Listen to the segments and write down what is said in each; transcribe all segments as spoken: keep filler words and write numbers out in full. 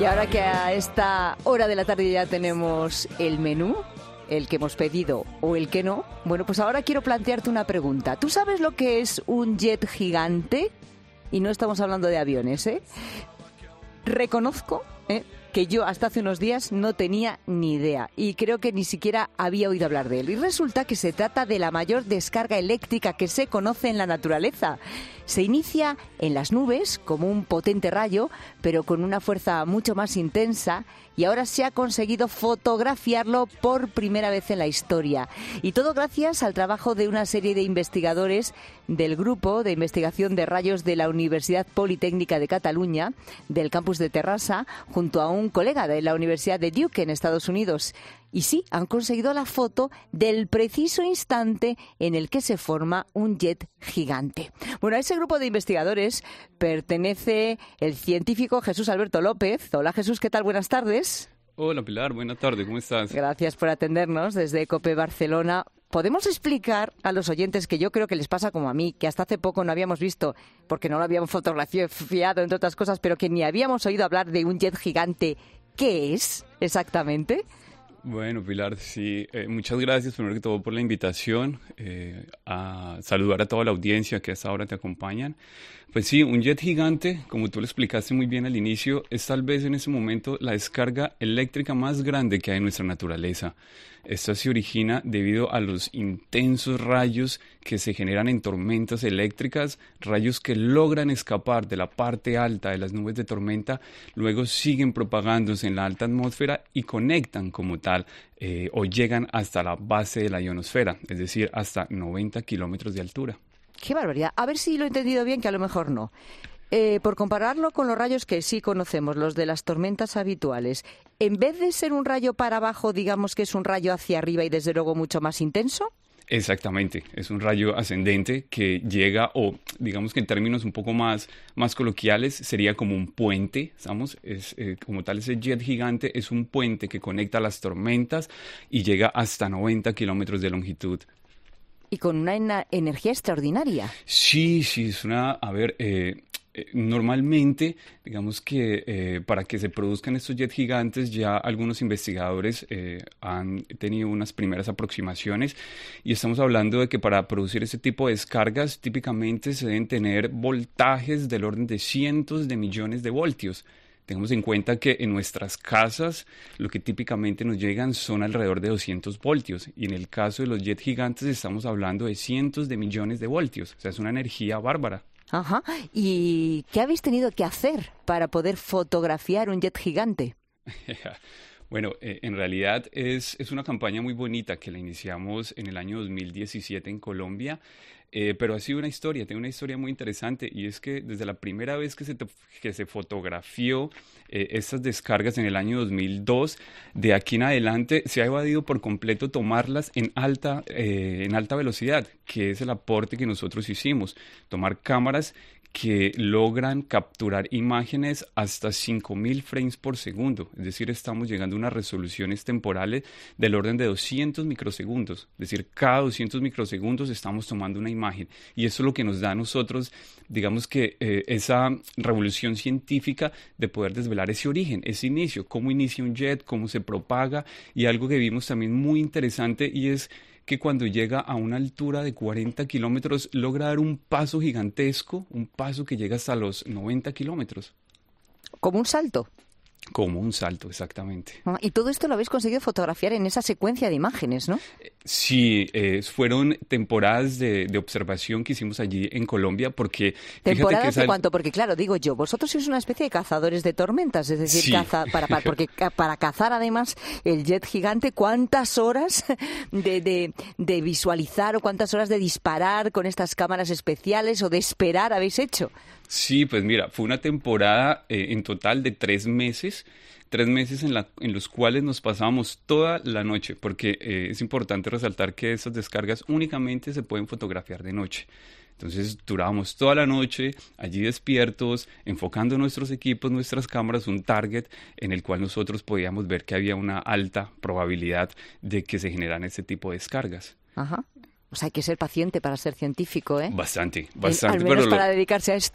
Y ahora que a esta hora de la tarde ya tenemos el menú, el que hemos pedido o el que no, bueno, pues ahora quiero plantearte una pregunta. ¿Tú sabes lo que es un jet gigante? Y no estamos hablando de aviones, ¿eh? Reconozco, ¿eh?, que yo hasta hace unos días no tenía ni idea y creo que ni siquiera había oído hablar de él. Y resulta que se trata de la mayor descarga eléctrica que se conoce en la naturaleza. Se inicia en las nubes como un potente rayo, pero con una fuerza mucho más intensa, y ahora se ha conseguido fotografiarlo por primera vez en la historia. Y todo gracias al trabajo de una serie de investigadores del Grupo de Investigación de Rayos de la Universidad Politécnica de Cataluña, del campus de Terrassa, junto a un colega de la Universidad de Duke en Estados Unidos. Y sí, han conseguido la foto del preciso instante en el que se forma un jet gigante. Bueno, a ese grupo de investigadores pertenece el científico Jesús Alberto López. Hola Jesús, ¿qué tal? Buenas tardes. Hola Pilar, buenas tardes, ¿cómo estás? Gracias por atendernos desde COPE Barcelona. ¿Podemos explicar a los oyentes, que yo creo que les pasa como a mí, que hasta hace poco no habíamos visto, porque no lo habíamos fotografiado, entre otras cosas, pero que ni habíamos oído hablar de un jet gigante, qué es exactamente? Bueno, Pilar, sí, eh, muchas gracias primero que todo por la invitación, eh, a saludar a toda la audiencia que a esta hora te acompañan. Pues sí, un jet gigante, como tú lo explicaste muy bien al inicio, es tal vez en ese momento la descarga eléctrica más grande que hay en nuestra naturaleza. Esta se origina debido a los intensos rayos que se generan en tormentas eléctricas, rayos que logran escapar de la parte alta de las nubes de tormenta, luego siguen propagándose en la alta atmósfera y conectan como tal eh, o llegan hasta la base de la ionosfera, es decir, hasta noventa kilómetros de altura. ¡Qué barbaridad! A ver si lo he entendido bien, que a lo mejor no. Eh, por compararlo con los rayos que sí conocemos, los de las tormentas habituales, en vez de ser un rayo para abajo, digamos que es un rayo hacia arriba y desde luego mucho más intenso. Exactamente, es un rayo ascendente que llega, o digamos que en términos un poco más, más coloquiales, sería como un puente, ¿estamos? Es, eh, como tal, ese jet gigante es un puente que conecta las tormentas y llega hasta noventa kilómetros de longitud. Y con una ena- energía extraordinaria. Sí, sí, es una, a ver, eh, eh, normalmente, digamos que eh, para que se produzcan estos jets gigantes, ya algunos investigadores eh, han tenido unas primeras aproximaciones y estamos hablando de que para producir ese tipo de descargas típicamente se deben tener voltajes del orden de cientos de millones de voltios. Tengamos en cuenta que en nuestras casas lo que típicamente nos llegan son alrededor de doscientos voltios y en el caso de los jets gigantes estamos hablando de cientos de millones de voltios, o sea, es una energía bárbara. Ajá. ¿Y qué habéis tenido que hacer para poder fotografiar un jet gigante? Bueno, eh, en realidad es, es una campaña muy bonita que la iniciamos en el año dos mil diecisiete en Colombia, eh, pero ha sido una historia, tiene una historia muy interesante y es que desde la primera vez que se, to- que se fotografió eh, estas descargas en el año dos mil dos, de aquí en adelante se ha evadido por completo tomarlas en alta, eh, en alta velocidad, que es el aporte que nosotros hicimos, tomar cámaras que logran capturar imágenes hasta cinco mil frames por segundo, es decir, estamos llegando a unas resoluciones temporales del orden de doscientos microsegundos, es decir, cada doscientos microsegundos estamos tomando una imagen y eso es lo que nos da a nosotros, digamos que eh, esa revolución científica de poder desvelar ese origen, ese inicio, cómo inicia un jet, cómo se propaga y algo que vimos también muy interesante y es que cuando llega a una altura de cuarenta kilómetros logra dar un paso gigantesco, un paso que llega hasta los noventa kilómetros. Como un salto. Como un salto, exactamente. Ah, y todo esto lo habéis conseguido fotografiar en esa secuencia de imágenes, ¿no? Sí, eh, fueron temporadas de, de observación que hicimos allí en Colombia porque... ¿Temporadas que esa... de cuánto? Porque claro, digo yo, vosotros sois una especie de cazadores de tormentas, es decir, Sí. caza, para, para, porque ca- para cazar además el jet gigante, ¿cuántas horas de, de, de visualizar o cuántas horas de disparar con estas cámaras especiales o de esperar habéis hecho? Sí, pues mira, fue una temporada eh, en total de tres meses, tres meses en, la, en los cuales nos pasábamos toda la noche, porque eh, es importante resaltar que esas descargas únicamente se pueden fotografiar de noche. Entonces durábamos toda la noche allí despiertos, enfocando nuestros equipos, nuestras cámaras, un target en el cual nosotros podíamos ver que había una alta probabilidad de que se generaran este tipo de descargas. Ajá. O sea, hay que ser paciente para ser científico, ¿eh? Bastante, bastante. Al menos pero para lo... dedicarse a esto.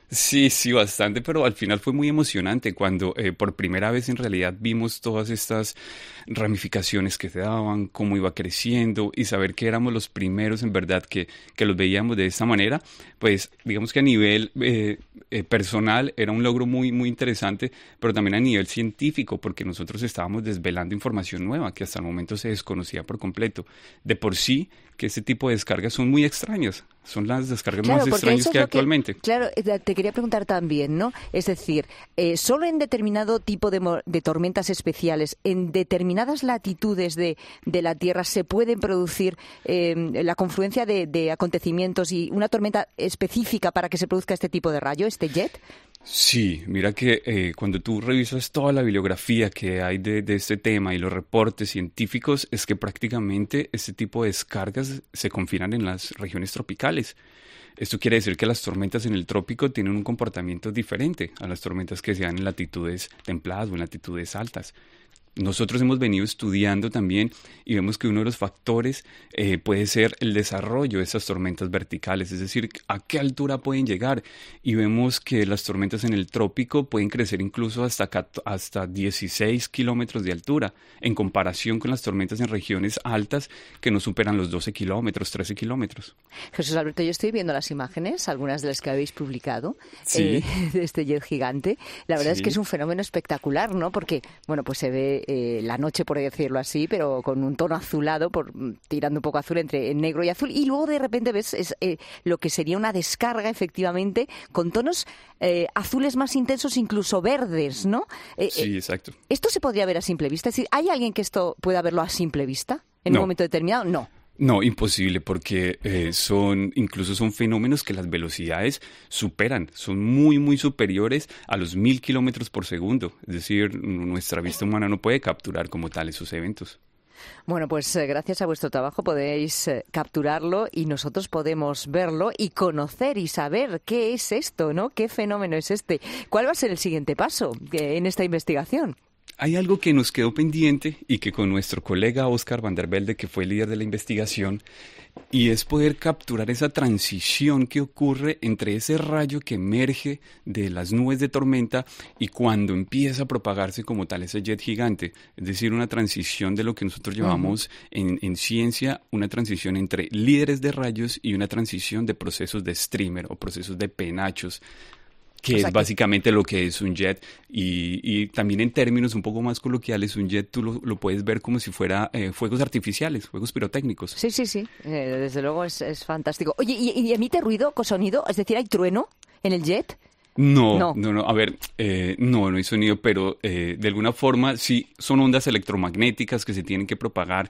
Sí, sí, bastante, pero al final fue muy emocionante cuando eh, por primera vez en realidad vimos todas estas ramificaciones que se daban, cómo iba creciendo y saber que éramos los primeros en verdad que, que los veíamos de esta manera, pues digamos que a nivel eh, eh, personal era un logro muy, muy interesante, pero también a nivel científico, porque nosotros estábamos desvelando información nueva que hasta el momento se desconocía por completo. De por sí, que este tipo de descargas son muy extrañas, son las descargas Claro, más porque extrañas eso es que hay lo que, actualmente. claro, eh, te quería preguntar también, ¿no? Es decir, eh, solo en determinado tipo de, mo- de tormentas especiales, en determinadas latitudes de, de la Tierra, se pueden producir eh, la confluencia de, de acontecimientos y una tormenta específica para que se produzca este tipo de rayo, este jet. Sí, mira que eh, cuando tú revisas toda la bibliografía que hay de, de este tema y los reportes científicos, es que prácticamente este tipo de descargas se confinan en las regiones tropicales. Esto quiere decir que las tormentas en el trópico tienen un comportamiento diferente a las tormentas que se dan en latitudes templadas o en latitudes altas. Nosotros hemos venido estudiando también y vemos que uno de los factores eh, puede ser el desarrollo de esas tormentas verticales, es decir, a qué altura pueden llegar. Y vemos que las tormentas en el trópico pueden crecer incluso hasta, hasta dieciséis kilómetros de altura, en comparación con las tormentas en regiones altas que no superan los doce kilómetros, trece kilómetros. Jesús Alberto, yo estoy viendo las imágenes, algunas de las que habéis publicado, Sí. eh, de este jet gigante. La verdad Sí. es que es un fenómeno espectacular, ¿no? Porque, bueno, pues se ve eh, la noche, por decirlo así, pero con un tono azulado, por, tirando un poco azul entre negro y azul, y luego de repente ves es, eh, lo que sería una descarga, efectivamente, con tonos eh, azules más intensos, incluso verdes, ¿no? Eh, Sí, eh, exacto. ¿Esto se podría ver a simple vista? Es decir, ¿hay alguien que esto pueda verlo a simple vista en No. un momento determinado? No. No, imposible, porque eh, son, incluso son fenómenos que las velocidades superan, son muy, muy superiores a los mil kilómetros por segundo. Es decir, nuestra vista humana no puede capturar como tal esos eventos. Bueno, pues eh, gracias a vuestro trabajo podéis eh, capturarlo y nosotros podemos verlo y conocer y saber qué es esto, ¿no? ¿Qué fenómeno es este? ¿Cuál va a ser el siguiente paso eh, en esta investigación? Hay algo que nos quedó pendiente y que con nuestro colega Oscar Van der Velde, que fue el líder de la investigación, y es poder capturar esa transición que ocurre entre ese rayo que emerge de las nubes de tormenta y cuando empieza a propagarse como tal ese jet gigante. Es decir, una transición de lo que nosotros llamamos uh-huh. en, en ciencia, una transición entre líderes de rayos y una transición de procesos de streamer o procesos de penachos, que o sea, es básicamente que... lo que es un jet y, y también en términos un poco más coloquiales, un jet tú lo, lo puedes ver como si fuera eh, fuegos artificiales, fuegos pirotécnicos. Sí, sí, sí, eh, desde luego es, es fantástico. Oye, ¿y, y emite ruido, sonido? Es decir, ¿hay trueno en el jet? No, no, no, no. A ver, eh, no, no hay sonido, pero eh, de alguna forma sí son ondas electromagnéticas que se tienen que propagar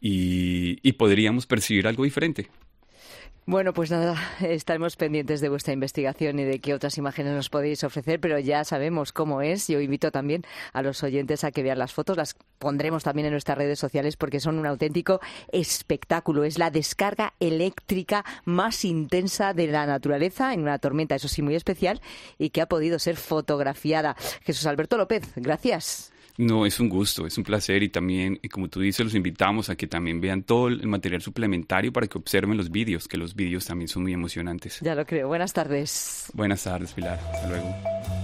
y, y podríamos percibir algo diferente. Bueno, pues nada, estaremos pendientes de vuestra investigación y de qué otras imágenes nos podéis ofrecer, pero ya sabemos cómo es. Yo invito también a los oyentes a que vean las fotos, las pondremos también en nuestras redes sociales porque son un auténtico espectáculo. Es la descarga eléctrica más intensa de la naturaleza en una tormenta, eso sí, muy especial, y que ha podido ser fotografiada. Jesús Alberto López, gracias. No, es un gusto, es un placer y también, como tú dices, los invitamos a que también vean todo el material suplementario para que observen los vídeos, que los vídeos también son muy emocionantes. Ya lo creo. Buenas tardes. Buenas tardes, Pilar. Hasta luego.